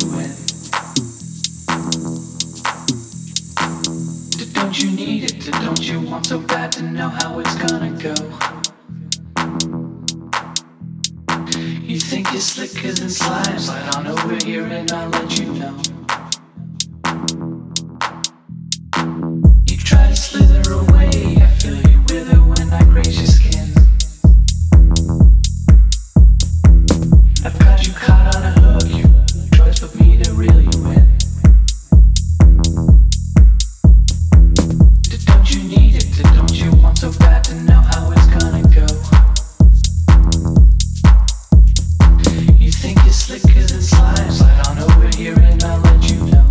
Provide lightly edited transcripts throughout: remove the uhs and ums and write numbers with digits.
in. Don't you need it? Don't you want so bad to know how it's gonna go? You think you're slicker than slime, slide on over here and I'll let you know. You try to slither away, I feel you wither when I graze your skin. I've got you caught on a hook, you choice but me to reel you in. Don't you need it? Don't you want so bad to know how it's gonna go? You think you're slicker than slime, slide on over here and I'll let you know.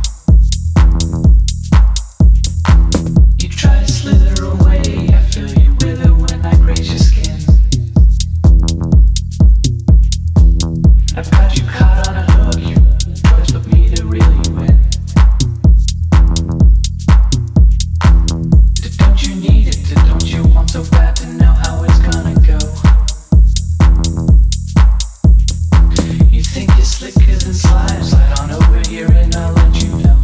You try to slither away, I feel you wither when I graze your skin. I've got you caught on a hook, you choice but me to reel you in. Don't you need it? Don't you want so bad to know how it's gonna go? You think you're slicker than slime, slide on over here and I'll let you know.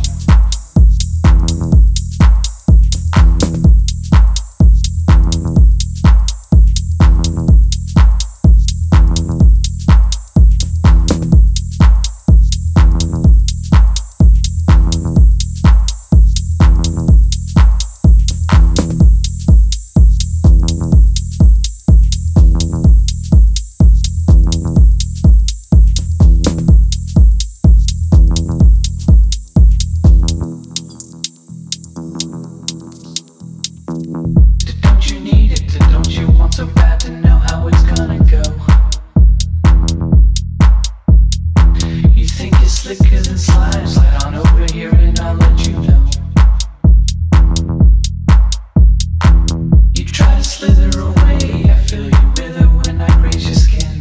Don't you need it? Don't you want so bad to know how it's gonna go? You think you're slicker than slime, slide on over here and I'll let you know. You try to slither away, I feel you wither when I graze your skin.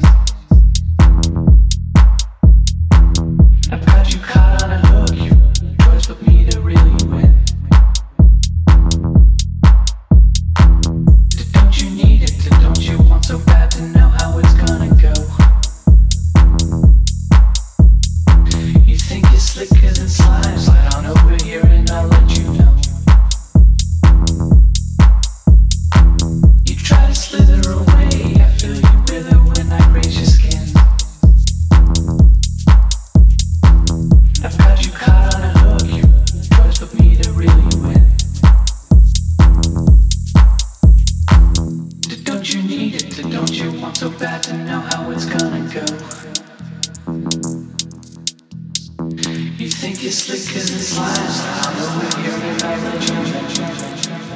I've got you caught on a hook, you choice but me to reel you in. Don't you need it? Don't you want so bad to know how it's gonna go? You think you're slicker than slime, slide on over here and I'll let you know. You try to slither away, I feel you wither when I graze your skin. I've got you caught on a hook, you choice but me to reel you in. Don't you need it? Don't you want so bad to know how it's gonna go? You think you're slicker than slime, slide on over here and I'll let you know.